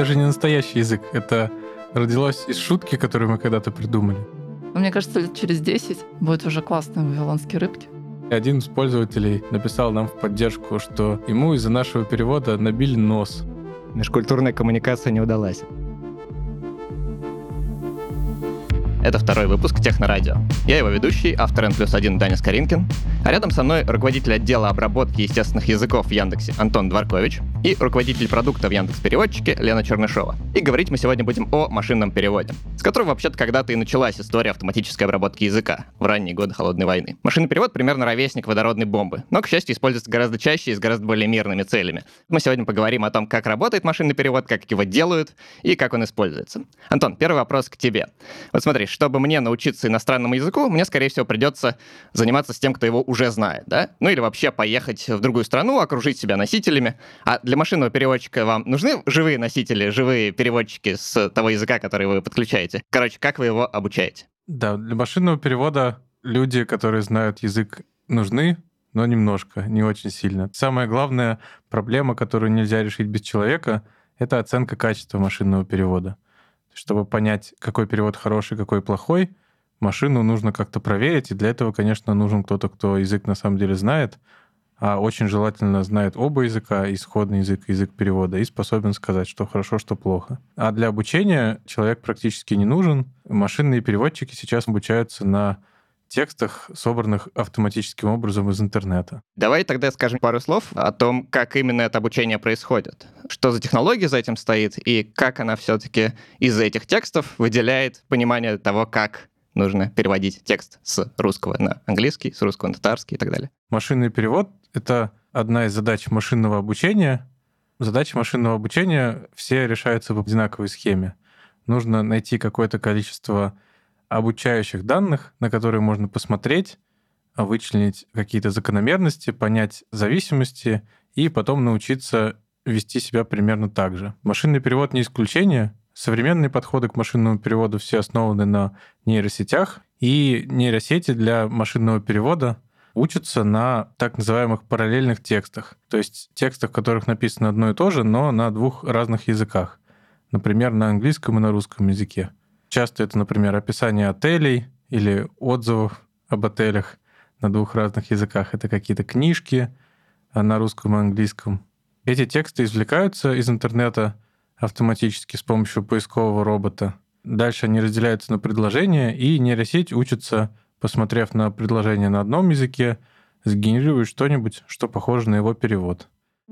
Это же не настоящий язык. Это родилось из шутки, которую мы когда-то придумали. Мне кажется, лет через 10 будет уже классные вавилонские рыбки. Один из пользователей написал нам в поддержку, что ему из-за нашего перевода набили нос. Межкультурная коммуникация не удалась. Это второй выпуск Технорадио. Я его ведущий, автор N+1 Даня Скоринкин, а рядом со мной руководитель отдела обработки естественных языков в Яндексе Антон Дворкович и руководитель продукта в Яндекс.Переводчике Лена Чернышова. И говорить мы сегодня будем о машинном переводе, с которого вообще-то когда-то и началась история автоматической обработки языка в ранние годы Холодной войны. Машинный перевод примерно ровесник водородной бомбы, но, к счастью, используется гораздо чаще и с гораздо более мирными целями. Мы сегодня поговорим о том, как работает машинный перевод, как его делают и как он используется. Антон, первый вопрос к тебе. Вот смотри, чтобы мне научиться иностранному языку, мне, скорее всего, придется заниматься с тем, кто его уже знает, да? Ну или вообще поехать в другую страну, окружить себя носителями. А для машинного переводчика вам нужны живые носители, живые переводчики с того языка, который вы подключаете? Короче, как вы его обучаете? Да, для машинного перевода люди, которые знают язык, нужны, но немножко, не очень сильно. Самая главная проблема, которую нельзя решить без человека, это оценка качества машинного перевода. Чтобы понять, какой перевод хороший, какой плохой, машину нужно как-то проверить, и для этого, конечно, нужен кто-то, кто язык на самом деле знает, а очень желательно знает оба языка, исходный язык и язык перевода, и способен сказать, что хорошо, что плохо. А для обучения человек практически не нужен. Машинные переводчики сейчас обучаются на текстах, собранных автоматическим образом из интернета. Давай тогда скажем пару слов о том, как именно это обучение происходит. Что за технология за этим стоит, и как она все-таки из этих текстов выделяет понимание того, как нужно переводить текст с русского на английский, с русского на татарский и так далее. Машинный перевод — это одна из задач машинного обучения. Задачи машинного обучения все решаются в одинаковой схеме. Нужно найти какое-то количество обучающих данных, на которые можно посмотреть, вычленить какие-то закономерности, понять зависимости и потом научиться вести себя примерно так же. Машинный перевод не исключение. Современные подходы к машинному переводу все основаны на нейросетях, и нейросети для машинного перевода учатся на так называемых параллельных текстах, то есть текстах, в которых написано одно и то же, но на двух разных языках, например, на английском и на русском языке. Часто это, например, описание отелей или отзывов об отелях на двух разных языках. Это какие-то книжки на русском и английском. Эти тексты извлекаются из интернета автоматически с помощью поискового робота. Дальше они разделяются на предложения, и нейросеть учится, посмотрев на предложение на одном языке, сгенерировать что-нибудь, что похоже на его перевод.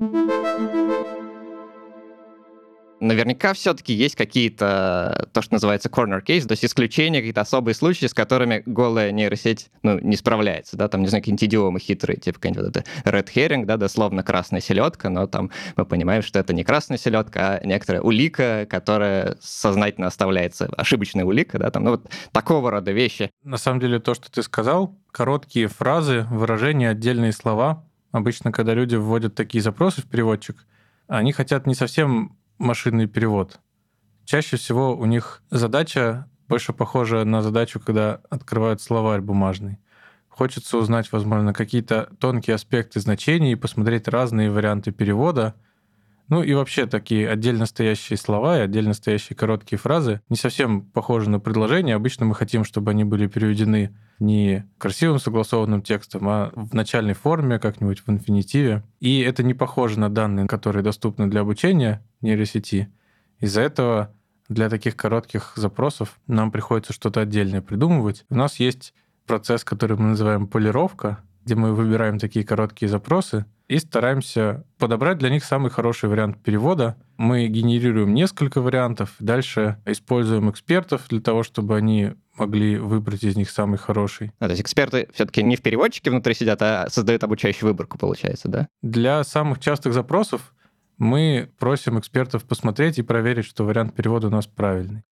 Наверняка все-таки есть какие-то, то, что называется corner case, то есть исключения, какие-то особые случаи, с которыми голая нейросеть не справляется. Да? Там, не знаю, какие-нибудь идиомы хитрые, типа какой-нибудь вот это red herring, да, дословно красная селедка, но там мы понимаем, что это не красная селедка, а некоторая улика, которая сознательно оставляется, ошибочная улика, да, там, вот такого рода вещи. На самом деле то, что ты сказал, короткие фразы, выражения, отдельные слова. Обычно, когда люди вводят такие запросы в переводчик, они хотят не совсем машинный перевод. Чаще всего у них задача больше похожа на задачу, когда открывают словарь бумажный. Хочется узнать, возможно, какие-то тонкие аспекты значений и посмотреть разные варианты перевода. Ну и вообще такие отдельно стоящие слова и отдельно стоящие короткие фразы не совсем похожи на предложения. Обычно мы хотим, чтобы они были переведены не красивым согласованным текстом, а в начальной форме, как-нибудь в инфинитиве. И это не похоже на данные, которые доступны для обучения нейросети. Из-за этого для таких коротких запросов нам приходится что-то отдельное придумывать. У нас есть процесс, который мы называем полировка, где мы выбираем такие короткие запросы и стараемся подобрать для них самый хороший вариант перевода. Мы генерируем несколько вариантов, дальше используем экспертов для того, чтобы они могли выбрать из них самый хороший. То есть эксперты все-таки не в переводчике внутри сидят, а создают обучающую выборку, получается, да? Для самых частых запросов мы просим экспертов посмотреть и проверить, что вариант перевода у нас правильный.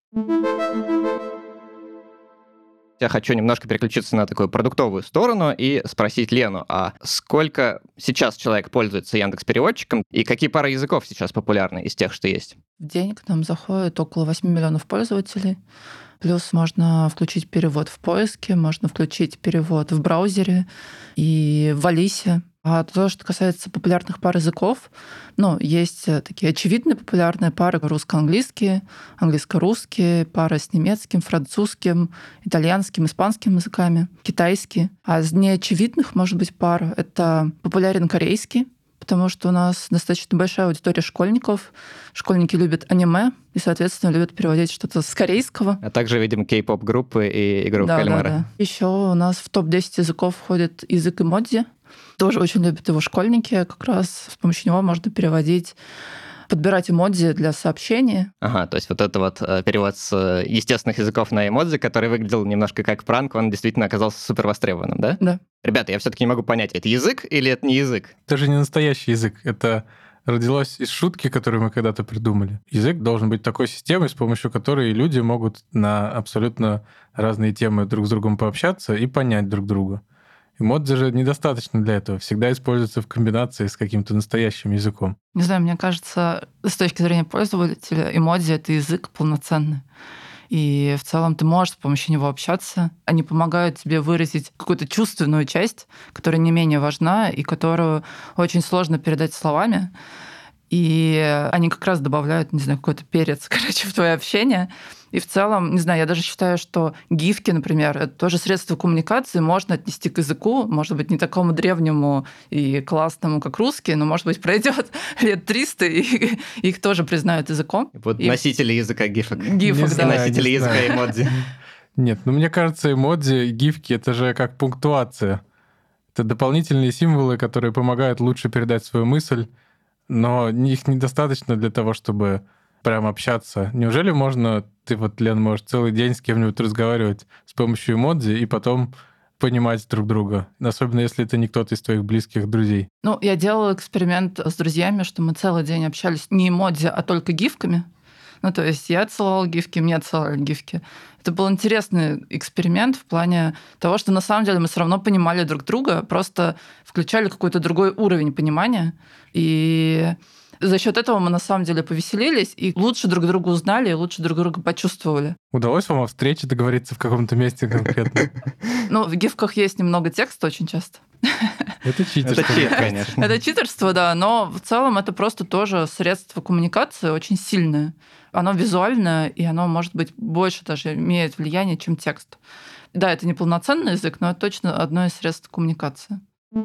Я хочу немножко переключиться на такую продуктовую сторону и спросить Лену, а сколько сейчас человек пользуется Яндекс.Переводчиком и какие пары языков сейчас популярны из тех, что есть? В день к нам заходит около 8 миллионов пользователей. Плюс можно включить перевод в поиске, можно включить перевод в браузере и в Алисе. А то, что касается популярных пар языков, есть такие очевидные популярные пары: русско-английские, английско-русские, пара с немецким, французским, итальянским, испанским языками, китайский. А из неочевидных, может быть, пар — это популярен корейский, потому что у нас достаточно большая аудитория школьников. Школьники любят аниме и, соответственно, любят переводить что-то с корейского. А также, видим, кей-поп-группы и игру в кальмара. Да. Еще у нас в топ-10 языков входит язык эмодзи. Тоже очень любят его школьники. Как раз с помощью него можно подбирать эмодзи для сообщения. Ага, то есть вот это вот перевод с естественных языков на эмодзи, который выглядел немножко как пранк, он действительно оказался супер востребованным, да? Да. Ребята, я все-таки не могу понять, это язык или это не язык? Это же не настоящий язык. Это родилось из шутки, которую мы когда-то придумали. Язык должен быть такой системой, с помощью которой люди могут на абсолютно разные темы друг с другом пообщаться и понять друг друга. Эмодзи же недостаточно для этого. Всегда используется в комбинации с каким-то настоящим языком. Не знаю, мне кажется, с точки зрения пользователя, эмодзи — это язык полноценный. И в целом ты можешь с помощью него общаться. Они помогают тебе выразить какую-то чувственную часть, которая не менее важна и которую очень сложно передать словами. И они как раз добавляют, не знаю, какой-то перец, в твое общение. И в целом, не знаю, я даже считаю, что гифки, например, это тоже средство коммуникации, можно отнести к языку, может быть, не такому древнему и классному, как русский, но, может быть, пройдет лет 300, и их тоже признают языком. Вот носители языка гифок. Гифок, да. Носители языка эмодзи. Нет, мне кажется, эмодзи и гифки — это же как пунктуация. Это дополнительные символы, которые помогают лучше передать свою мысль, но их недостаточно для того, чтобы прям общаться. Неужели ты, Лен, можешь целый день с кем-нибудь разговаривать с помощью эмодзи и потом понимать друг друга? Особенно если это не кто-то из твоих близких друзей. Я делала эксперимент с друзьями, что мы целый день общались не эмодзи, а только гифками. То есть я отсылала гифки, мне отсылали гифки. Это был интересный эксперимент в плане того, что на самом деле мы все равно понимали друг друга, просто включали какой-то другой уровень понимания. И за счет этого мы на самом деле повеселились и лучше друг друга узнали, и лучше друг друга почувствовали. Удалось вам о встрече договориться в каком-то месте конкретно? В гифках есть немного текста очень часто. Это читерство. Это чит, конечно. Это читерство, да, но в целом это просто тоже средство коммуникации очень сильное. Оно визуальное, и оно, может быть, больше даже имеет влияние, чем текст. Да, это не полноценный язык, но это точно одно из средств коммуникации.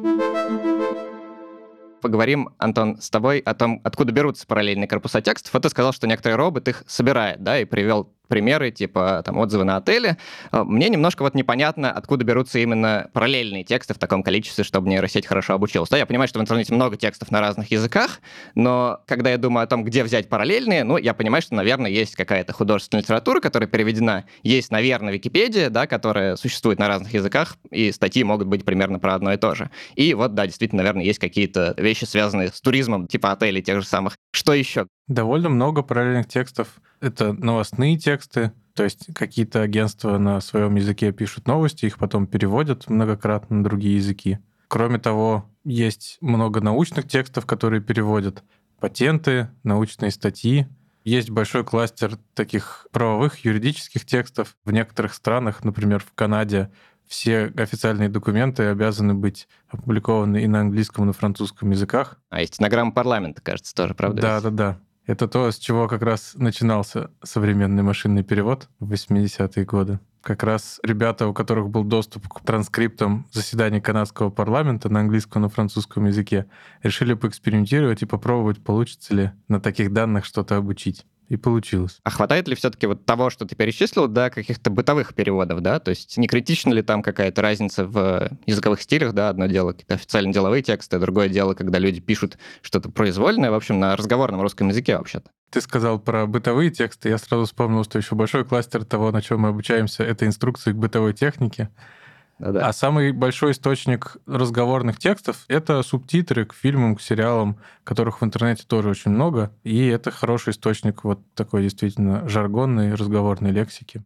Поговорим, Антон, с тобой о том, откуда берутся параллельные корпуса текстов. Вот ты сказал, что некоторый робот их собирает, да, и привел примеры, типа отзывы на отели. Мне немножко непонятно, откуда берутся именно параллельные тексты в таком количестве, чтобы нейросеть хорошо обучилась. Да, я понимаю, что в интернете много текстов на разных языках, но когда я думаю о том, где взять параллельные, я понимаю, что, наверное, есть какая-то художественная литература, которая переведена. Есть, наверное, Википедия, да, которая существует на разных языках, и статьи могут быть примерно про одно и то же. И да, действительно, наверное, есть какие-то вещи, связанные с туризмом, типа отелей тех же самых. Что еще? Довольно много параллельных текстов. Это новостные тексты, то есть какие-то агентства на своем языке пишут новости, их потом переводят многократно на другие языки. Кроме того, есть много научных текстов, которые переводят патенты, научные статьи. Есть большой кластер таких правовых, юридических текстов. В некоторых странах, например, в Канаде, все официальные документы обязаны быть опубликованы и на английском, и на французском языках. А есть стенограмма парламента, кажется, тоже, правда? Да. Это то, с чего как раз начинался современный машинный перевод в 80-е годы. Как раз ребята, у которых был доступ к транскриптам заседаний канадского парламента на английском и на французском языке, решили поэкспериментировать и попробовать, получится ли на таких данных что-то обучить. И получилось. А хватает ли все-таки того, что ты перечислил, до каких-то бытовых переводов, да? То есть не критична ли там какая-то разница в языковых стилях, да? Одно дело какие-то официально деловые тексты, другое дело, когда люди пишут что-то произвольное, в общем, на разговорном русском языке вообще-то. Ты сказал про бытовые тексты, я сразу вспомнил, что еще большой кластер того, на чем мы обучаемся, это инструкции к бытовой технике. Да-да. А самый большой источник разговорных текстов — это субтитры к фильмам, к сериалам, которых в интернете тоже очень много. И это хороший источник такой действительно жаргонной, разговорной лексики.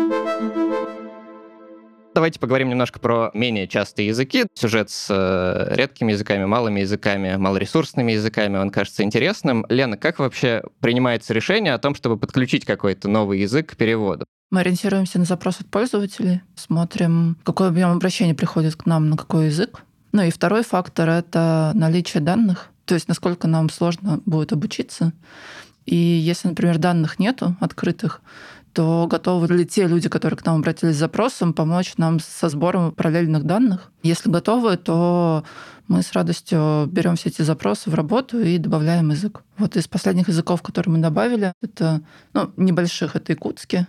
Давайте поговорим немножко про менее частые языки. Сюжет с редкими языками, малыми языками, малоресурсными языками, он кажется интересным. Лена, как вообще принимается решение о том, чтобы подключить какой-то новый язык к переводу? Мы ориентируемся на запрос от пользователей, смотрим, какой объем обращений приходит к нам, на какой язык. Ну и второй фактор — это наличие данных, то есть насколько нам сложно будет обучиться. И если, например, данных нету открытых, то готовы ли те люди, которые к нам обратились с запросом, помочь нам со сбором параллельных данных? Если готовы, то мы с радостью берем все эти запросы в работу и добавляем язык. Вот из последних языков, которые мы добавили, это небольших, это якутский.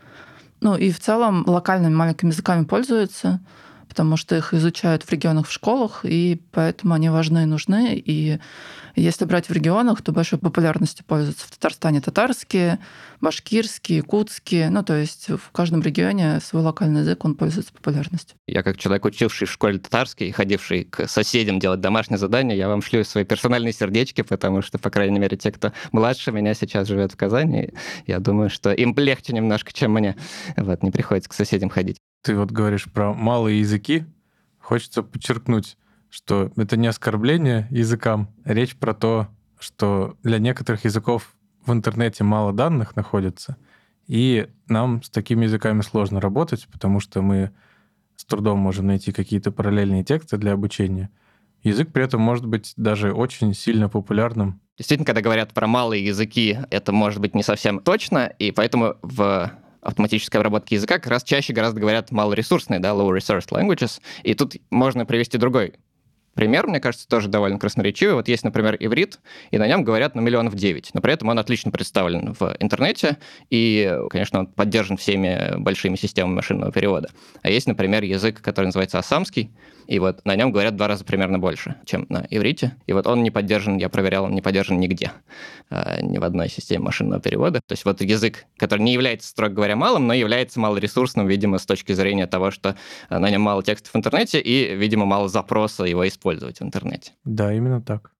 И в целом локальными маленькими языками пользуются, потому что их изучают в регионах в школах, и поэтому они важны и нужны. И если брать в регионах, то большой популярностью пользуются в Татарстане татарские, башкирские, якутские. То есть в каждом регионе свой локальный язык, он пользуется популярностью. Я как человек, учивший в школе татарский и ходивший к соседям делать домашние задания, я вам шлю свои персональные сердечки, потому что, по крайней мере, те, кто младше меня сейчас живет в Казани, я думаю, что им легче немножко, чем мне. Не приходится к соседям ходить. Ты говоришь про малые языки. Хочется подчеркнуть, что это не оскорбление языкам. Речь про то, что для некоторых языков в интернете мало данных находится, и нам с такими языками сложно работать, потому что мы с трудом можем найти какие-то параллельные тексты для обучения. Язык при этом может быть даже очень сильно популярным. Действительно, когда говорят про малые языки, это может быть не совсем точно, и поэтому в автоматической обработке языка как раз чаще гораздо говорят малоресурсные, low resource languages. И тут можно привести другой пример, мне кажется, тоже довольно красноречивый. Есть, например, иврит, и на нем говорят 9 миллионов, но при этом он отлично представлен в интернете, и, конечно, он поддержан всеми большими системами машинного перевода. А есть, например, язык, который называется ассамский, и на нем говорят 2 раза примерно больше, чем на иврите. И он не поддержан, я проверял, он не поддержан нигде, ни в одной системе машинного перевода. То есть язык, который не является, строго говоря, малым, но является малоресурсным, видимо, с точки зрения того, что на нем мало текстов в интернете и, видимо, мало запроса его использовать в интернете. Да, именно так.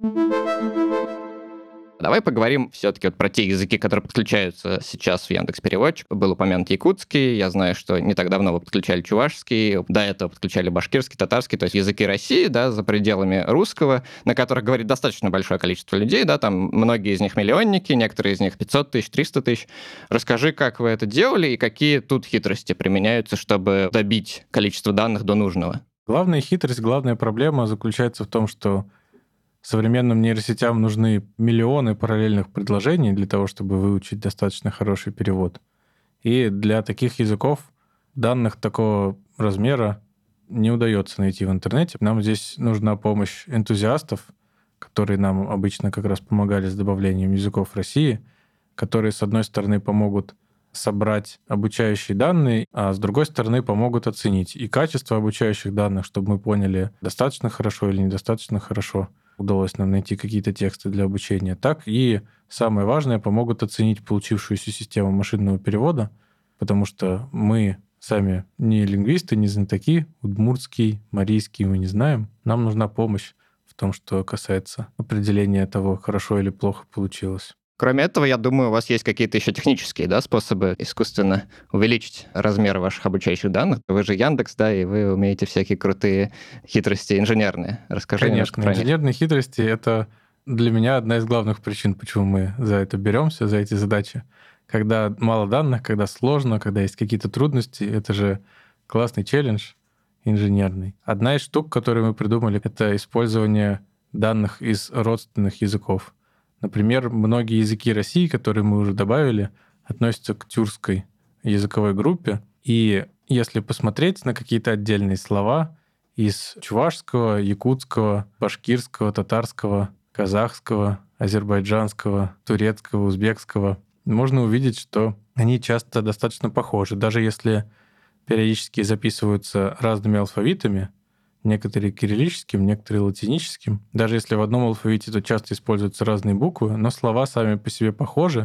Давай поговорим все-таки про те языки, которые подключаются сейчас в Яндекс.Переводчик. Был упомянут якутский, я знаю, что не так давно вы подключали чувашский, до этого подключали башкирский, татарский, то есть языки России, за пределами русского, на которых говорит достаточно большое количество людей, там многие из них миллионники, некоторые из них 500 тысяч, 300 тысяч. Расскажи, как вы это делали и какие тут хитрости применяются, чтобы добить количество данных до нужного? Главная хитрость, главная проблема заключается в том, что современным нейросетям нужны миллионы параллельных предложений для того, чтобы выучить достаточно хороший перевод. И для таких языков данных такого размера не удается найти в интернете. Нам здесь нужна помощь энтузиастов, которые нам обычно как раз помогали с добавлением языков России, которые, с одной стороны, помогут собрать обучающие данные, а с другой стороны, помогут оценить и качество обучающих данных, чтобы мы поняли, достаточно хорошо или недостаточно хорошо удалось нам найти какие-то тексты для обучения, так и, самое важное, помогут оценить получившуюся систему машинного перевода, потому что мы сами не лингвисты, не знатоки, удмуртский, марийский мы не знаем. Нам нужна помощь в том, что касается определения того, хорошо или плохо получилось. Кроме этого, я думаю, у вас есть какие-то еще технические способы искусственно увеличить размер ваших обучающих данных. Вы же Яндекс, и вы умеете всякие крутые хитрости инженерные. Расскажи Конечно, инженерные хитрости — это для меня одна из главных причин, почему мы за это беремся, за эти задачи. Когда мало данных, когда сложно, когда есть какие-то трудности, это же классный челлендж инженерный. Одна из штук, которую мы придумали, это использование данных из родственных языков. Например, многие языки России, которые мы уже добавили, относятся к тюркской языковой группе. И если посмотреть на какие-то отдельные слова из чувашского, якутского, башкирского, татарского, казахского, азербайджанского, турецкого, узбекского, можно увидеть, что они часто достаточно похожи. Даже если периодически записываются разными алфавитами, некоторые кириллическим, некоторые латиническим. Даже если в одном алфавите то часто используются разные буквы, но слова сами по себе похожи.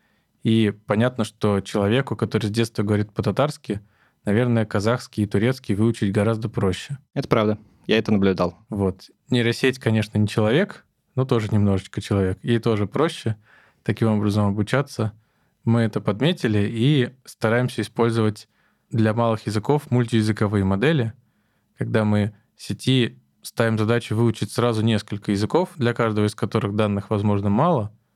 И понятно, что человеку, который с детства говорит по-татарски, наверное, казахский и турецкий выучить гораздо проще. Это правда. Я это наблюдал. Нейросеть, конечно, не человек, но тоже немножечко человек. Ей тоже проще таким образом обучаться. Мы это подметили и стараемся использовать для малых языков мультиязыковые модели, когда мы сети ставим задачу выучить сразу несколько языков, для каждого из которых данных, возможно, мало,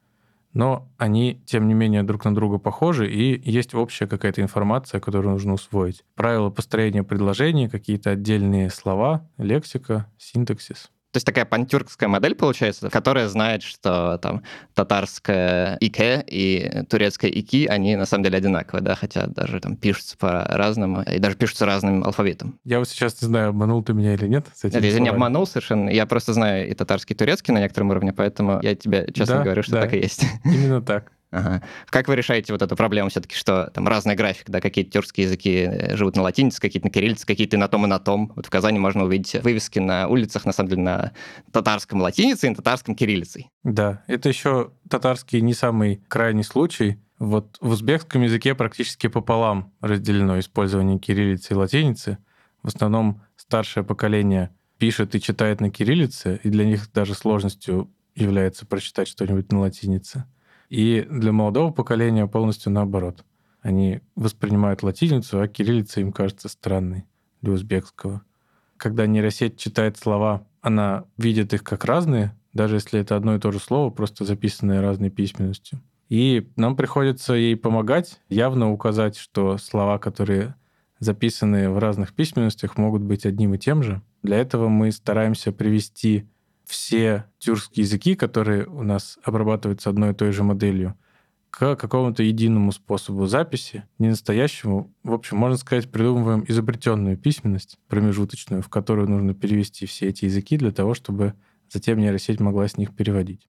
но они, тем не менее, друг на друга похожи, и есть общая какая-то информация, которую нужно усвоить. Правила построения предложений, какие-то отдельные слова, лексика, синтаксис. То есть такая пантюркская модель, получается, которая знает, что там татарская ике и турецкая ики, они на самом деле одинаковые, да, хотя даже там пишутся по-разному, и даже пишутся разным алфавитом. Я вот сейчас не знаю, обманул ты меня или нет с этими Я не словами. обманул совершенно, я просто знаю и татарский, и турецкий на некотором уровне, поэтому я тебе честно говорю, что так и есть. Именно так. Ага. Как вы решаете вот эту проблему все-таки, что там разная графика, да, какие-то тюркские языки живут на латинице, какие-то на кириллице, какие-то и на том, и на том. Вот в Казани можно увидеть вывески на улицах, на самом деле, на татарском латинице и на татарском кириллицей. Да, это еще татарский не самый крайний случай. Вот в узбекском языке практически пополам разделено использование кириллицы и латиницы. В основном старшее поколение пишет и читает на кириллице, и для них даже сложностью является прочитать что-нибудь на латинице. И для молодого поколения полностью наоборот. Они воспринимают латиницу, а кириллица им кажется странной для узбекского. Когда нейросеть читает слова, она видит их как разные, даже если это одно и то же слово, просто записанное разной письменностью. И нам приходится ей помогать, явно указать, что слова, которые записаны в разных письменностях, могут быть одним и тем же. Для этого мы стараемся привести все тюркские языки, которые у нас обрабатываются одной и той же моделью, к какому-то единому способу записи, не настоящему. В общем, можно сказать, придумываем изобретенную письменность промежуточную, в которую нужно перевести все эти языки для того, чтобы затем нейросеть могла с них переводить.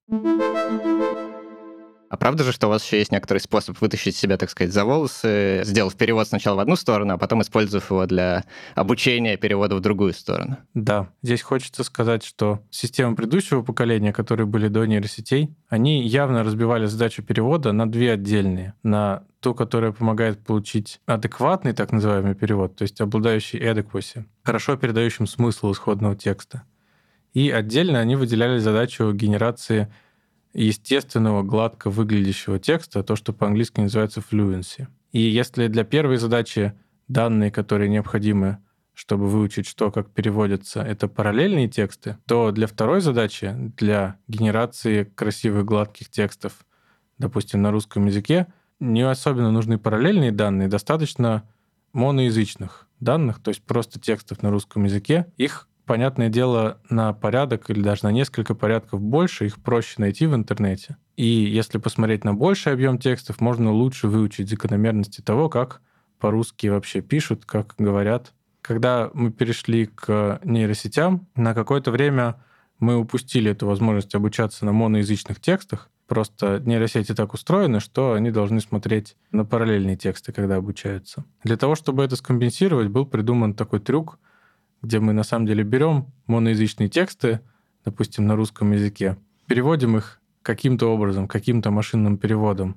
А правда же, что у вас еще есть некоторый способ вытащить себя, так сказать, за волосы, сделав перевод сначала в одну сторону, а потом использовав его для обучения перевода в другую сторону? Да, здесь хочется сказать, что системы предыдущего поколения, которые были до нейросетей, они явно разбивали задачу перевода на две отдельные. На ту, которая помогает получить адекватный так называемый перевод, то есть обладающий adequacy, хорошо передающим смысл исходного текста. И отдельно они выделяли задачу генерации естественного, гладко выглядящего текста, то, что по-английски называется fluency. И если для первой задачи данные, которые необходимы, чтобы выучить, что как переводится, это параллельные тексты, то для второй задачи, для генерации красивых, гладких текстов, допустим, на русском языке, не особенно нужны параллельные данные, достаточно моноязычных данных, то есть просто текстов на русском языке. Их, понятное дело, на порядок или даже на несколько порядков больше, их проще найти в интернете. И если посмотреть на больший объем текстов, можно лучше выучить закономерности того, как по-русски вообще пишут, как говорят. Когда мы перешли к нейросетям, на какое-то время мы упустили эту возможность обучаться на моноязычных текстах. Просто нейросети так устроены, что они должны смотреть на параллельные тексты, когда обучаются. Для того, чтобы это скомпенсировать, был придуман такой трюк, где мы на самом деле берем моноязычные тексты, допустим, на русском языке, переводим их каким-то образом, каким-то машинным переводом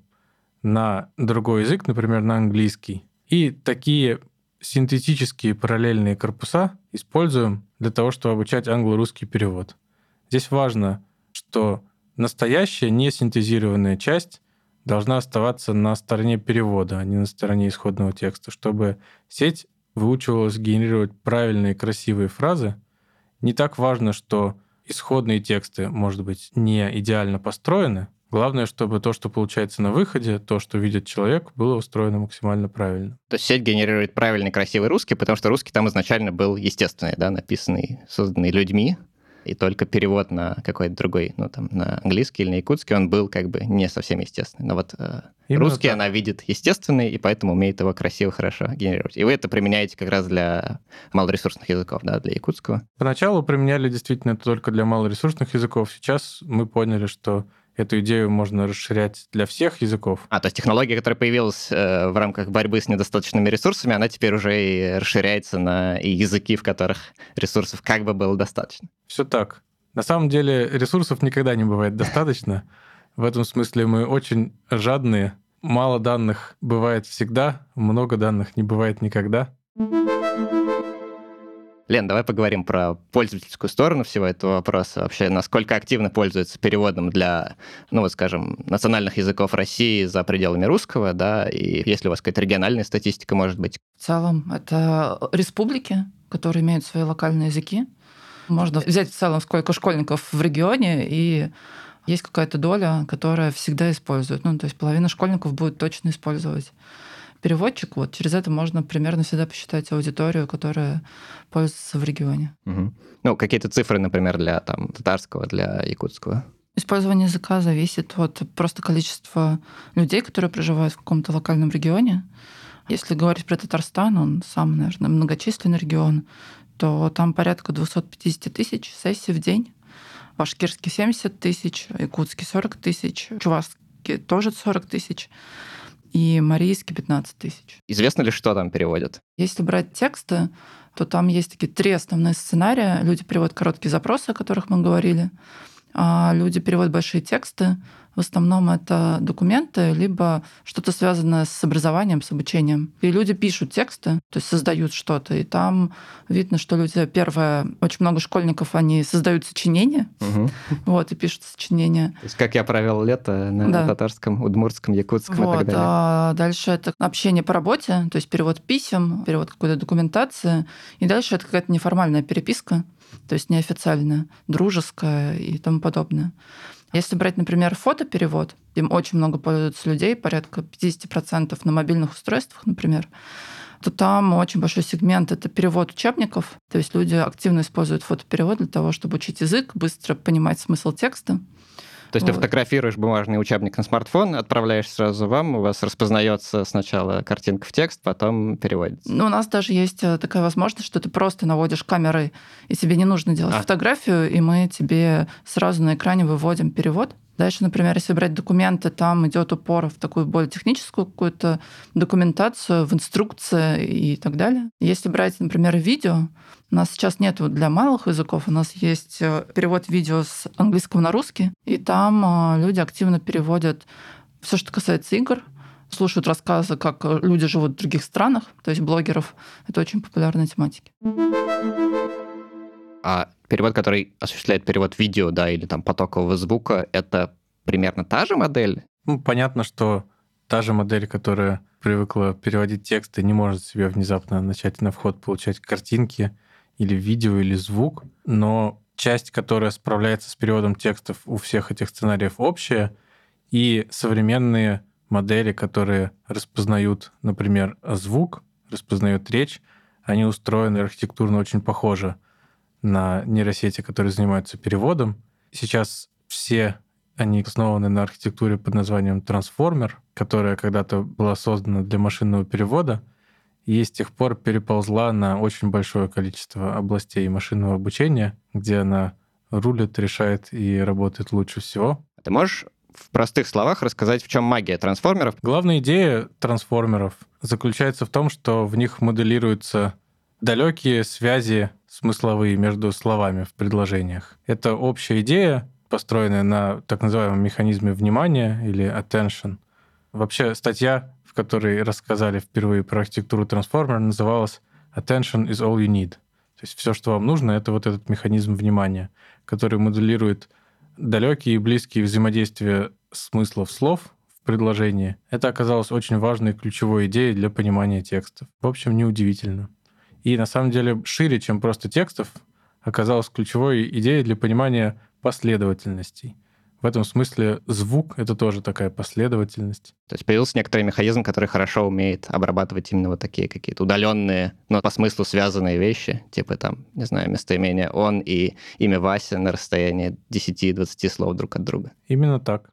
на другой язык, например, на английский. И такие синтетические параллельные корпуса используем для того, чтобы обучать англо-русский перевод. Здесь важно, что настоящая несинтезированная часть должна оставаться на стороне перевода, а не на стороне исходного текста, чтобы сеть выучивалась генерировать правильные красивые фразы. Не так важно, что исходные тексты, может быть, не идеально построены. Главное, чтобы то, что получается на выходе, то, что видит человек, было устроено максимально правильно. То есть сеть генерирует правильный, красивый русский, потому что русский там изначально был естественный, да, написанный, созданный людьми, и только перевод на какой-то другой, ну, там, на английский или на якутский, он был как бы не совсем естественный. Но вот русский она видит естественный, и поэтому умеет его красиво, хорошо генерировать. И вы это применяете как раз для малоресурсных языков, да, для якутского? Поначалу применяли действительно это только для малоресурсных языков. Сейчас мы поняли, что эту идею можно расширять для всех языков. То есть технология, которая появилась в рамках борьбы с недостаточными ресурсами, она теперь уже и расширяется на и языки, в которых ресурсов как бы было достаточно. Все так. На самом деле ресурсов никогда не бывает достаточно. В этом смысле мы очень жадные. Мало данных бывает всегда, много данных не бывает никогда. Лен, давай поговорим про пользовательскую сторону всего этого вопроса. Вообще, насколько активно пользуются переводом для, ну вот скажем, национальных языков России за пределами русского, да, и есть ли у вас какая-то региональная статистика, может быть? В целом, это республики, которые имеют свои локальные языки. Можно взять в целом, сколько школьников в регионе, и есть какая-то доля, которая всегда использует. То есть половина школьников будет точно использовать переводчик. Вот через это можно примерно всегда посчитать аудиторию, которая пользуется в регионе. Угу. Какие-то цифры, например, для татарского, для якутского. Использование языка зависит от просто количества людей, которые проживают в каком-то локальном регионе. Если говорить про Татарстан, он самый, наверное, многочисленный регион, то там порядка 250 тысяч сессий в день. Башкирский 70 тысяч, якутский 40 тысяч, чувашский тоже 40 тысяч и марийский 15 тысяч. Известно ли, что там переводят? Если брать тексты, то там есть такие 3 основные сценария. Люди переводят короткие запросы, о которых мы говорили, а люди переводят большие тексты. В основном это документы, либо что-то связанное с образованием, с обучением. И люди пишут тексты, то есть создают что-то. И там видно, что люди, первое, очень много школьников, они создают сочинения, и пишут сочинения. То есть как я провел лето на татарском, удмуртском, якутском и так далее. А дальше это общение по работе, то есть перевод писем, перевод какой-то документации. И дальше это какая-то неформальная переписка, то есть неофициальная, дружеская и тому подобное. Если брать, например, фотоперевод, им очень много пользуются людей, порядка 50% на мобильных устройствах, например, то там очень большой сегмент — это перевод учебников. То есть люди активно используют фотоперевод для того, чтобы учить язык, быстро понимать смысл текста. То есть ты фотографируешь бумажный учебник на смартфон, отправляешь сразу вам, у вас распознается сначала картинка в текст, потом переводится. У нас даже есть такая возможность, что ты просто наводишь камерой, и тебе не нужно делать фотографию, и мы тебе сразу на экране выводим перевод. Дальше, например, если брать документы, там идет упор в такую более техническую какую-то документацию, в инструкции и так далее. Если брать, например, видео, у нас сейчас нет для малых языков, у нас есть перевод видео с английского на русский, и там люди активно переводят все, что касается игр, слушают рассказы, как люди живут в других странах, то есть блогеров. Это очень популярная тематика. А перевод, который осуществляет перевод видео, или там потокового звука, это примерно та же модель? Понятно, что та же модель, которая привыкла переводить тексты, не может себе внезапно начать на вход получать картинки или видео, или звук, но часть, которая справляется с переводом текстов у всех этих сценариев, общая, и современные модели, которые распознают, например, звук, распознают речь, они устроены архитектурно очень похоже на нейросети, которые занимаются переводом. Сейчас все они основаны на архитектуре под названием трансформер, которая когда-то была создана для машинного перевода, и с тех пор переползла на очень большое количество областей машинного обучения, где она рулит, решает и работает лучше всего. Ты можешь в простых словах рассказать, в чем магия трансформеров? Главная идея трансформеров заключается в том, что в них моделируются далекие связи смысловые между словами в предложениях. Это общая идея, построенная на так называемом механизме внимания или attention. Вообще статья, в которой рассказали впервые про архитектуру трансформера, называлась «Attention is all you need». То есть все, что вам нужно, это вот этот механизм внимания, который моделирует далекие и близкие взаимодействия смыслов слов в предложении. Это оказалось очень важной ключевой идеей для понимания текстов. В общем, неудивительно. И на самом деле шире, чем просто текстов, оказалась ключевой идеей для понимания последовательностей. В этом смысле звук — это тоже такая последовательность. То есть появился некоторый механизм, который хорошо умеет обрабатывать именно вот такие какие-то удаленные, но по смыслу связанные вещи, типа там, не знаю, местоимение «он» и имя Вася на расстоянии 10-20 слов друг от друга. Именно так.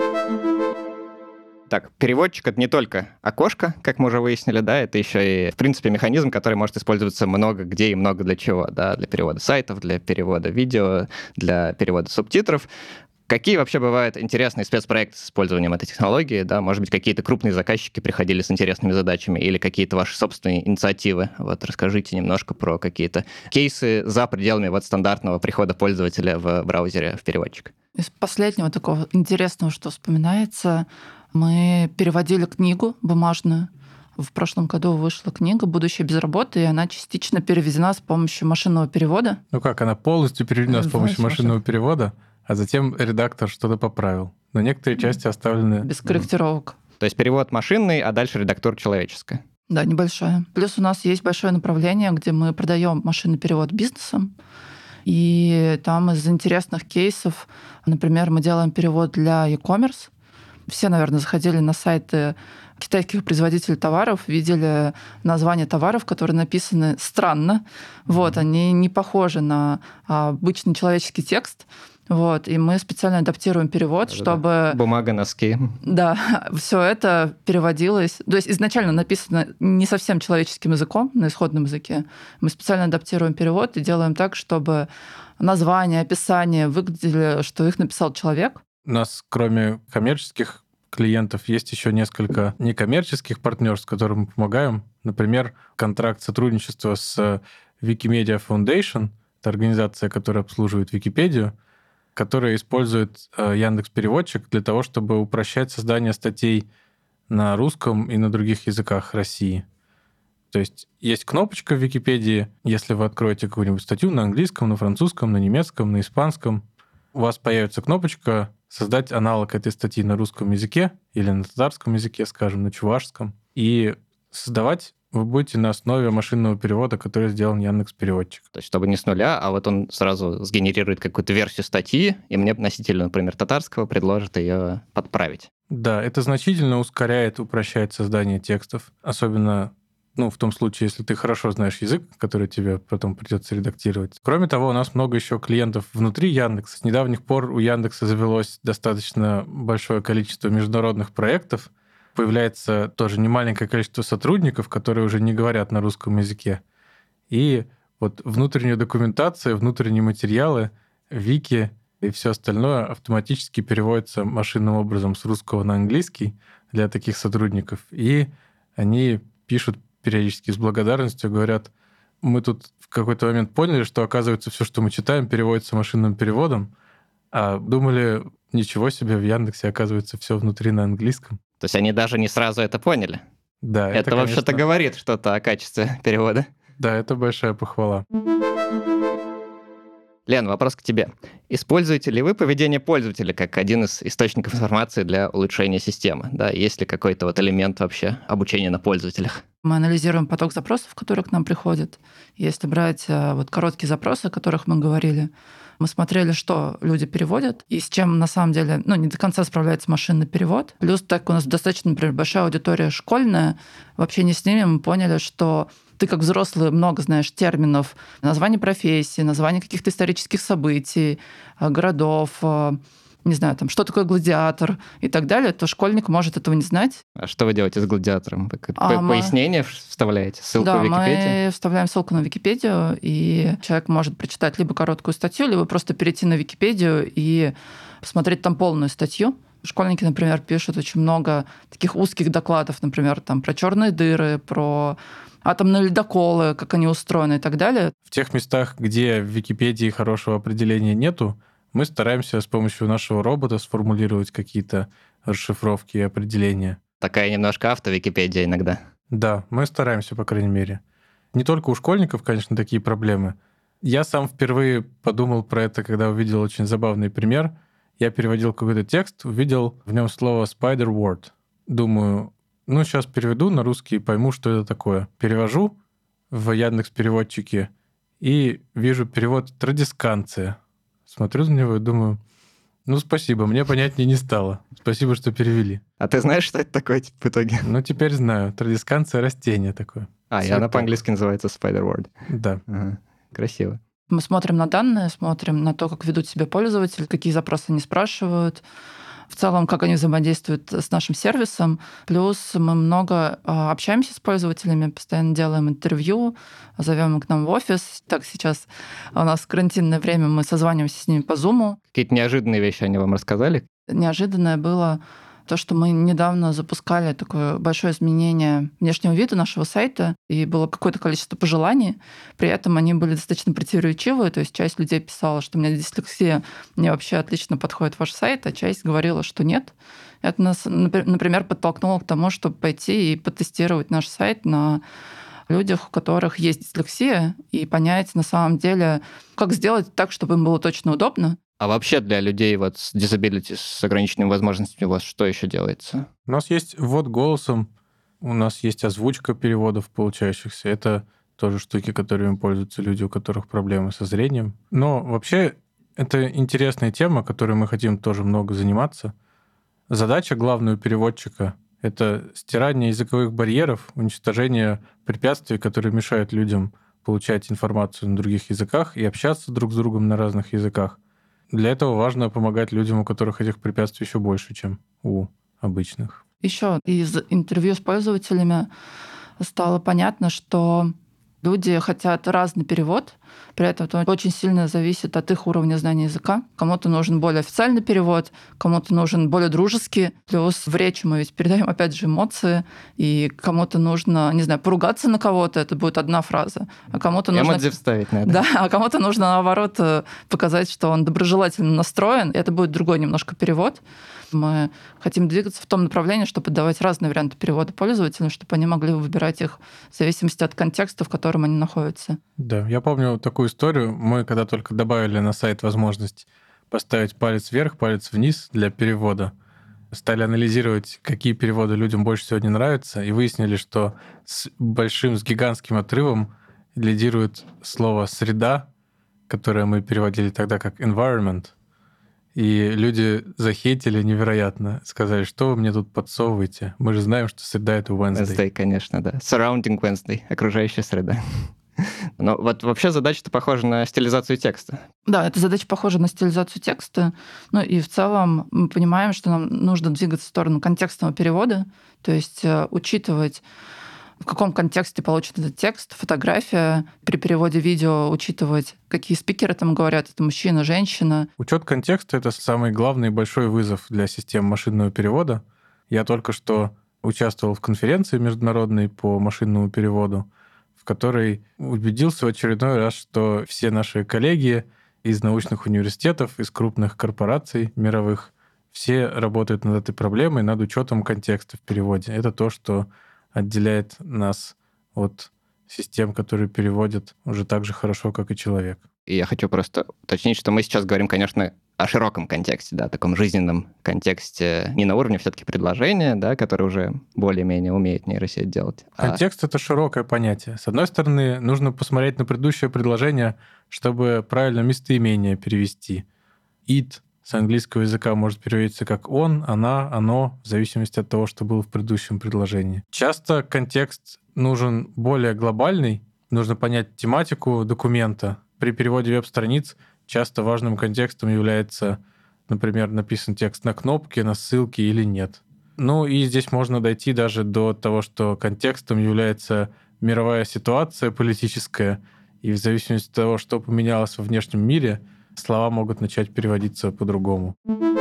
Так, переводчик — это не только окошко, как мы уже выяснили, это еще и, в принципе, механизм, который может использоваться много где и много для чего, для перевода сайтов, для перевода видео, для перевода субтитров. Какие вообще бывают интересные спецпроекты с использованием этой технологии? Может быть, какие-то крупные заказчики приходили с интересными задачами или какие-то ваши собственные инициативы? Расскажите немножко про какие-то кейсы за пределами стандартного прихода пользователя в браузере в переводчик. Из последнего такого интересного, что вспоминается, мы переводили книгу бумажную. В прошлом году вышла книга «Будущее без работы», и она частично переведена с помощью машинного перевода. Она полностью переведена с помощью машинного перевода, а затем редактор что-то поправил. Но некоторые части оставлены... Без корректировок. То есть перевод машинный, а дальше редактура человеческая. Да, небольшая. Плюс у нас есть большое направление, где мы продаем машинный перевод бизнесам. И там из интересных кейсов, например, мы делаем перевод для e-commerce. Все, наверное, заходили на сайты китайских производителей товаров, видели названия товаров, которые написаны странно. Вот, они не похожи на обычный человеческий текст. Вот, и мы специально адаптируем перевод, чтобы... Бумага, носки. Да, все это переводилось. То есть изначально написано не совсем человеческим языком, на исходном языке. Мы специально адаптируем перевод и делаем так, чтобы название, описание выглядели, что их написал человек. У нас, кроме коммерческих клиентов, есть еще несколько некоммерческих партнерств, которым мы помогаем. Например, контракт сотрудничества с Wikimedia Foundation, это организация, которая обслуживает Википедию, которая использует Яндекс.Переводчик для того, чтобы упрощать создание статей на русском и на других языках России. То есть кнопочка в Википедии, если вы откроете какую-нибудь статью на английском, на французском, на немецком, на испанском, у вас появится кнопочка «Создать аналог этой статьи на русском языке» или на татарском языке, скажем, на чувашском. И создавать вы будете на основе машинного перевода, который сделан Яндекс.Переводчик. То есть, чтобы не с нуля, а вот он сразу сгенерирует какую-то версию статьи, и мне носителю, например, татарского предложит ее подправить. Да, это значительно ускоряет, упрощает создание текстов, особенно в том случае, если ты хорошо знаешь язык, который тебе потом придется редактировать. Кроме того, у нас много еще клиентов внутри Яндекса. С недавних пор у Яндекса завелось достаточно большое количество международных проектов. Появляется тоже немаленькое количество сотрудников, которые уже не говорят на русском языке. И вот внутренняя документация, внутренние материалы, вики и все остальное автоматически переводится машинным образом с русского на английский для таких сотрудников. И они пишут периодически с благодарностью, говорят, мы тут в какой-то момент поняли, что, оказывается, все, что мы читаем, переводится машинным переводом, а думали, ничего себе, в Яндексе, оказывается, все внутри на английском. То есть они даже не сразу это поняли? Да, это вообще-то конечно, говорит что-то о качестве перевода. Да, это большая похвала. Лен, вопрос к тебе. Используете ли вы поведение пользователя как один из источников информации для улучшения системы? Да, есть ли какой-то вот элемент вообще обучения на пользователях? Мы анализируем поток запросов, которые к нам приходят. Если брать вот короткие запросы, о которых мы говорили, мы смотрели, что люди переводят, и с чем на самом деле не до конца справляется машинный перевод. Плюс так у нас достаточно, например, большая аудитория школьная. В общении с ними мы поняли, что ты как взрослый много знаешь терминов, названий профессий, названий каких-то исторических событий, городов, не знаю, там, что такое гладиатор и так далее, то школьник может этого не знать. А что вы делаете с гладиатором? Вы пояснение вставляете? Ссылку в Википедию? Да, мы вставляем ссылку на Википедию, и человек может прочитать либо короткую статью, либо просто перейти на Википедию и посмотреть там полную статью. Школьники, например, пишут очень много таких узких докладов, например, там, про черные дыры, про атомные ледоколы, как они устроены и так далее. В тех местах, где в Википедии хорошего определения нету, мы стараемся с помощью нашего робота сформулировать какие-то расшифровки и определения. Такая немножко авто-Википедия иногда. Да, мы стараемся, по крайней мере. Не только у школьников, конечно, такие проблемы. Я сам впервые подумал про это, когда увидел очень забавный пример. Я переводил какой-то текст, увидел в нем слово spider-word. Думаю, сейчас переведу на русский и пойму, что это такое. Перевожу в Яндекс.Переводчике и вижу перевод «традисканция». Смотрю на него и думаю, спасибо, мне понятнее не стало. Спасибо, что перевели. А ты знаешь, что это такое в итоге? Теперь знаю. Традисканция — растение такое. И она по-английски называется spider-word. Да. Ага. Красиво. Мы смотрим на данные, смотрим на то, как ведут себя пользователи, какие запросы они спрашивают, в целом, как они взаимодействуют с нашим сервисом. Плюс мы много общаемся с пользователями, постоянно делаем интервью, зовем их к нам в офис. Так, сейчас у нас карантинное время, мы созваниваемся с ними по Zoom. Какие-то неожиданные вещи они вам рассказали? Неожиданное было то, что мы недавно запускали такое большое изменение внешнего вида нашего сайта, и было какое-то количество пожеланий. При этом они были достаточно противоречивые, то есть часть людей писала, что у меня дислексия, мне вообще отлично подходит ваш сайт, а часть говорила, что нет. Это нас, например, подтолкнуло к тому, чтобы пойти и потестировать наш сайт на людях, у которых есть дислексия, и понять на самом деле, как сделать так, чтобы им было точно удобно. А вообще для людей с disability, с ограниченными возможностями у вас что еще делается? У нас есть ввод голосом, у нас есть озвучка переводов получающихся. Это тоже штуки, которыми пользуются люди, у которых проблемы со зрением. Но вообще это интересная тема, которой мы хотим тоже много заниматься. Задача главного переводчика — это стирание языковых барьеров, уничтожение препятствий, которые мешают людям получать информацию на других языках и общаться друг с другом на разных языках. Для этого важно помогать людям, у которых этих препятствий еще больше, чем у обычных. Еще из интервью с пользователями стало понятно, что люди хотят разный перевод, при этом это очень сильно зависит от их уровня знания языка. Кому-то нужен более официальный перевод, кому-то нужен более дружеский. Плюс в речи мы ведь передаем, опять же, эмоции, и кому-то нужно, не знаю, поругаться на кого-то, это будет одна фраза, а кому-то нужно... Эмодзи вставить надо. Да, а кому-то нужно, наоборот, показать, что он доброжелательно настроен, и это будет другой немножко перевод. Мы хотим двигаться в том направлении, чтобы давать разные варианты перевода пользователям, чтобы они могли выбирать их в зависимости от контекста, в котором они находятся. Да, я помню такую историю. Мы когда только добавили на сайт возможность поставить палец вверх, палец вниз для перевода, стали анализировать, какие переводы людям больше всего не нравятся, и выяснили, что с гигантским отрывом лидирует слово «среда», которое мы переводили тогда как environment. И люди захейтили невероятно. Сказали, что вы мне тут подсовываете? Мы же знаем, что среда — это Wednesday. Wednesday, конечно, да. Surrounding Wednesday, окружающая среда. Но вот вообще задача-то похожа на стилизацию текста. Да, эта задача похожа на стилизацию текста. Ну и в целом мы понимаем, что нам нужно двигаться в сторону контекстного перевода, то есть учитывать, в каком контексте получен этот текст, фотография. При переводе видео учитывать, какие спикеры там говорят, это мужчина, женщина. Учет контекста — это самый главный и большой вызов для систем машинного перевода. Я только что участвовал в конференции международной по машинному переводу, в которой убедился в очередной раз, что все наши коллеги из научных университетов, из крупных корпораций мировых, все работают над этой проблемой, над учетом контекста в переводе. Это то, что отделяет нас от систем, которые переводят уже так же хорошо, как и человек. И я хочу просто уточнить, что мы сейчас говорим, конечно, о широком контексте, да, таком жизненном контексте, не на уровне все-таки предложения, да, которое уже более-менее умеет нейросеть делать. Контекст — это широкое понятие. С одной стороны, нужно посмотреть на предыдущее предложение, чтобы правильно местоимение перевести. It с английского языка может переводиться как он, она, оно, в зависимости от того, что было в предыдущем предложении. Часто контекст нужен более глобальный, нужно понять тематику документа. При переводе веб-страниц часто важным контекстом является, например, написан текст на кнопке, на ссылке или нет. Ну и здесь можно дойти даже до того, что контекстом является мировая ситуация политическая, и в зависимости от того, что поменялось во внешнем мире, слова могут начать переводиться по-другому.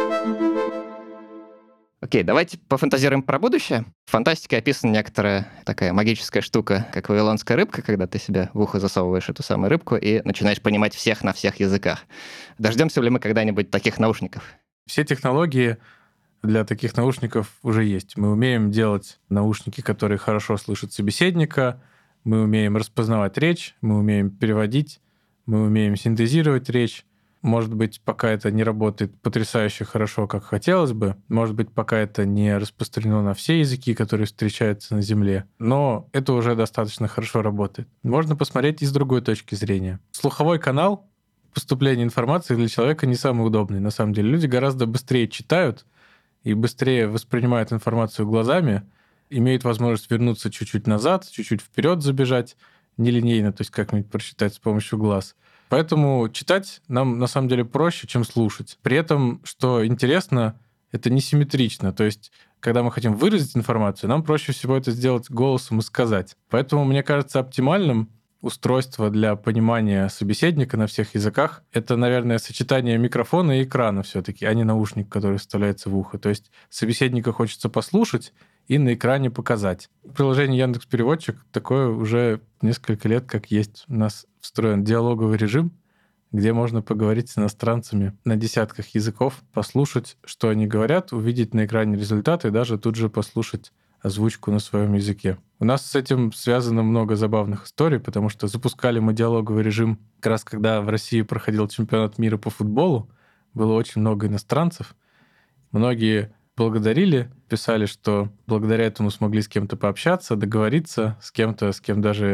Окей, давайте пофантазируем про будущее. В фантастике описана некоторая такая магическая штука, как вавилонская рыбка, когда ты себе в ухо засовываешь эту самую рыбку и начинаешь понимать всех на всех языках. Дождемся ли мы когда-нибудь таких наушников? Все технологии для таких наушников уже есть. Мы умеем делать наушники, которые хорошо слышат собеседника, мы умеем распознавать речь, мы умеем переводить, мы умеем синтезировать речь. Может быть, пока это не работает потрясающе хорошо, как хотелось бы. Может быть, пока это не распространено на все языки, которые встречаются на Земле. Но это уже достаточно хорошо работает. Можно посмотреть и с другой точки зрения. Слуховой канал поступления информации для человека не самый удобный. На самом деле люди гораздо быстрее читают и быстрее воспринимают информацию глазами, имеют возможность вернуться чуть-чуть назад, чуть-чуть вперед забежать, нелинейно, то есть как-нибудь прочитать с помощью глаз. Поэтому читать нам на самом деле проще, чем слушать. При этом, что интересно, это несимметрично. То есть, когда мы хотим выразить информацию, нам проще всего это сделать голосом и сказать. Поэтому, мне кажется, оптимальным устройство для понимания собеседника на всех языках — это, наверное, сочетание микрофона и экрана все-таки, а не наушник, который вставляется в ухо. То есть собеседника хочется послушать и на экране показать. В приложении Яндекс.Переводчик такое уже несколько лет как есть. У нас встроен диалоговый режим, где можно поговорить с иностранцами на десятках языков, послушать, что они говорят, увидеть на экране результаты и даже тут же послушать озвучку на своем языке. У нас с этим связано много забавных историй, потому что запускали мы диалоговый режим как раз когда в России проходил чемпионат мира по футболу. Было очень много иностранцев. Многие благодарили, писали, что благодаря этому смогли с кем-то пообщаться, договориться, с кем-то, с кем даже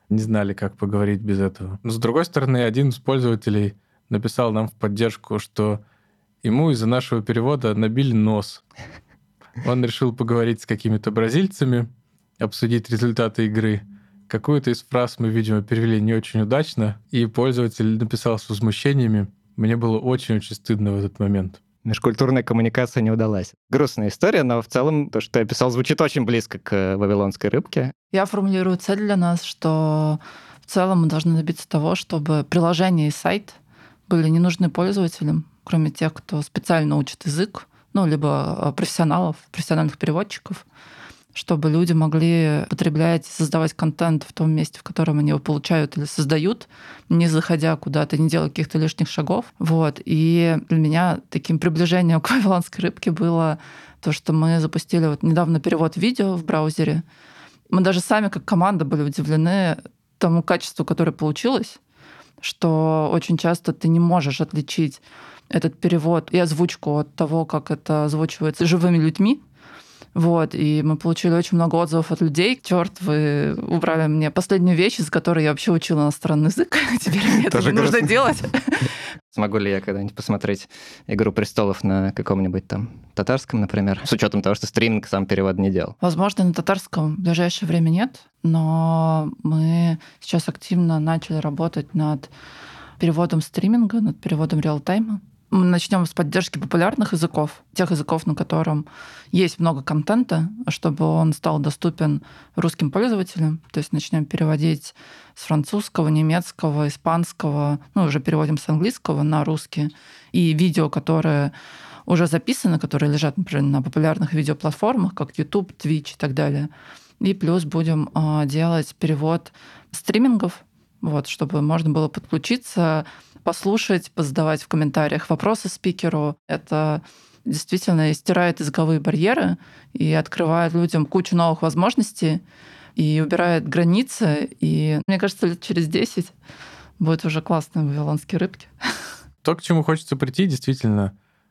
не знали, как поговорить без этого. Но, с другой стороны, один из пользователей написал нам в поддержку, что ему из-за нашего перевода набили нос. Он решил поговорить с какими-то бразильцами, обсудить результаты игры. Какую-то из фраз мы, видимо, перевели не очень удачно, и пользователь написал с возмущениями. Мне было очень-очень стыдно в этот момент. Межкультурная коммуникация не удалась. Грустная история, но в целом то, что я писал, звучит очень близко к вавилонской рыбке. Я формулирую цель для нас, что в целом мы должны добиться того, чтобы приложение и сайт были не нужны пользователям, кроме тех, кто специально учит язык, либо профессиональных переводчиков, чтобы люди могли потреблять, создавать контент в том месте, в котором они его получают или создают, не заходя куда-то, не делая каких-то лишних шагов. И для меня таким приближением к вавилонской рыбке было то, что мы запустили недавно перевод видео в браузере. Мы даже сами, как команда, были удивлены тому качеству, которое получилось, что очень часто ты не можешь отличить этот перевод и озвучку от того, как это озвучивается живыми людьми. И мы получили очень много отзывов от людей. Черт, вы убрали мне последнюю вещь, из которой я вообще учила иностранный язык. Теперь мне это не нужно делать. Смогу ли я когда-нибудь посмотреть «Игру престолов» на каком-нибудь там татарском, например, с учетом того, что стриминг сам перевод не делал? Возможно, на татарском в ближайшее время нет, но мы сейчас активно начали работать над переводом стриминга, над переводом реалтайма. Мы начнем с поддержки популярных языков, тех языков, на котором есть много контента, чтобы он стал доступен русским пользователям. То есть начнем переводить с французского, немецкого, испанского, уже переводим с английского на русский. И видео, которые уже записаны, которые лежат, например, на популярных видеоплатформах, как YouTube, Twitch и так далее. И плюс будем делать перевод стримингов, чтобы можно было подключиться, послушать, позадавать в комментариях вопросы спикеру. Это действительно стирает языковые барьеры и открывает людям кучу новых возможностей и убирает границы. И мне кажется, лет через 10 будет уже классные вавилонские рыбки. То, к чему хочется прийти, действительно,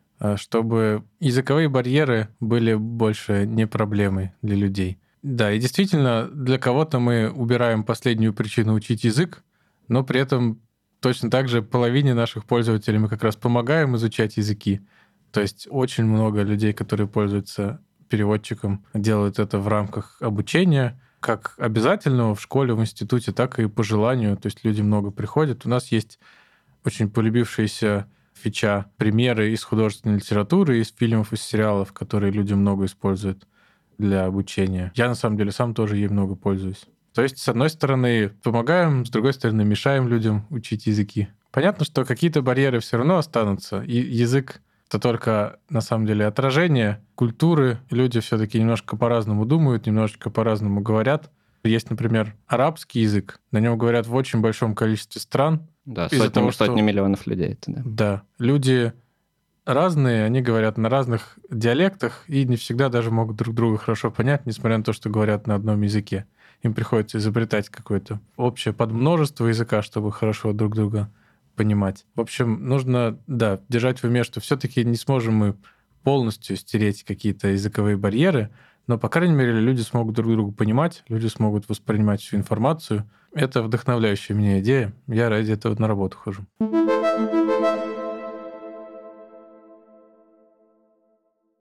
чтобы языковые барьеры были больше не проблемой для людей. Да, и действительно, для кого-то мы убираем последнюю причину учить язык, но при этом точно так же половине наших пользователей мы как раз помогаем изучать языки. То есть очень много людей, которые пользуются переводчиком, делают это в рамках обучения, как обязательного в школе, в институте, так и по желанию. То есть люди много приходят. У нас есть очень полюбившиеся фича, примеры из художественной литературы, из фильмов, из сериалов, которые люди много используют для обучения. Я, на самом деле, сам тоже ей много пользуюсь. То есть, с одной стороны, помогаем, с другой стороны, мешаем людям учить языки. Понятно, что какие-то барьеры все равно останутся. И язык — это только, на самом деле, отражение культуры. Люди все-таки немножко по-разному думают, немножечко по-разному говорят. Есть, например, арабский язык. На нем говорят в очень большом количестве стран. Да, сотни миллионов людей. Это, да, люди разные, они говорят на разных диалектах и не всегда даже могут друг друга хорошо понять, несмотря на то, что говорят на одном языке. Им приходится изобретать какое-то общее подмножество языка, чтобы хорошо друг друга понимать. В общем, нужно, держать в уме, что все-таки не сможем мы полностью стереть какие-то языковые барьеры, но, по крайней мере, люди смогут друг друга понимать, люди смогут воспринимать всю информацию. Это вдохновляющая меня идея. Я ради этого на работу хожу.